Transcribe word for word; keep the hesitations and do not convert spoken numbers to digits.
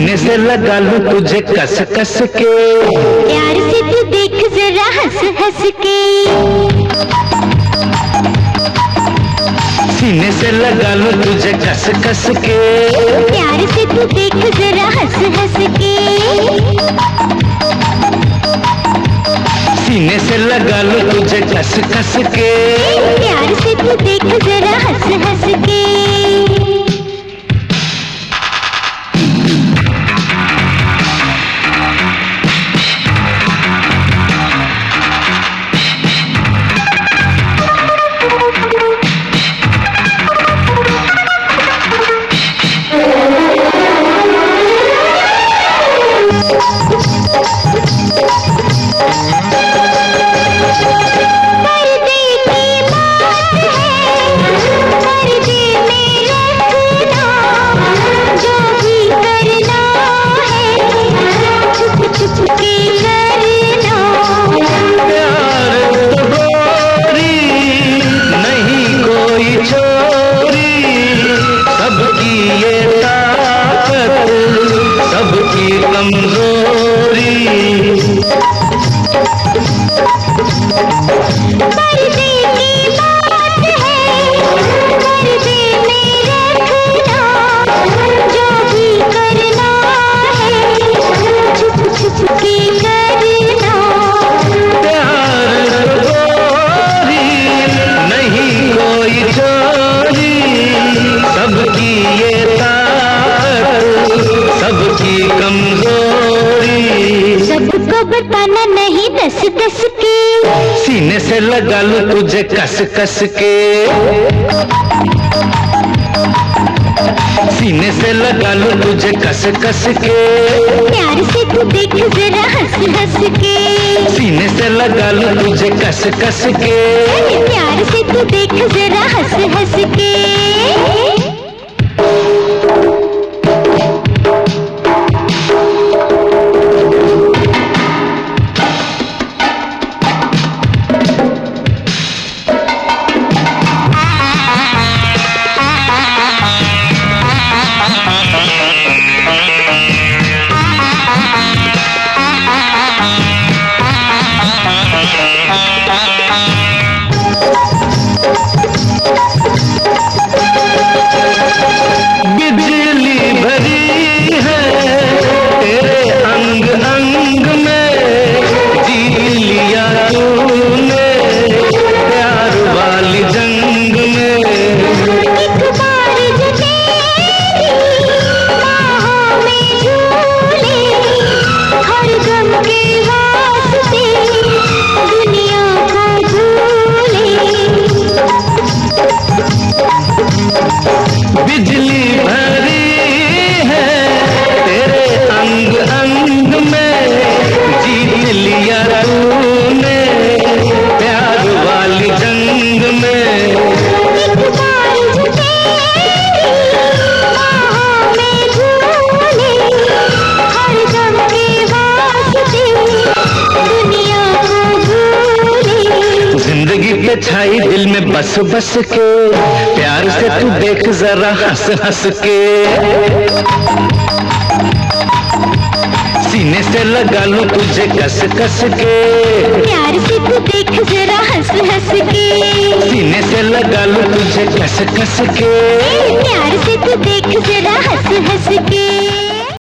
सीने से लगा लूं तुझे कस कस के, प्यार से तू देख जरा हंस हंस के। सीने से लगा लूं तुझे कस कस के, प्यार से तू देख जरा हंस हंस के। सीने से लगा लूं तुझे कस कस के, प्यार से तू देख जरा हंस हंस के। बताना नहीं दस दस के, सीने से लगा लूं तुझे कस कस के। सीने से लगा लूं तुझे कस कस के, प्यार से तू देख जरा हंस हंस के। सीने से लगा लूं तुझे कस कस के, प्यार से तू देख जरा हंस हंस के। बिजली भरी है तेरे अंग अंग में, जीत लिया तूने प्यार वाली जंग में। एक बार जो तेरी बाहों में झूले, हर दम के वास्ते दुनिया को भूले। जिंदगी पे छाई दिल में बस बस के, प्यार से तू देख जरा हंस हंस के। सीने से लगा लूं तुझे कस कस के, प्यार से तू देख जरा हंस हंस के। सीने से लगा लूं तुझे कस कस के, प्यार से तू देख जरा हंस हंस के।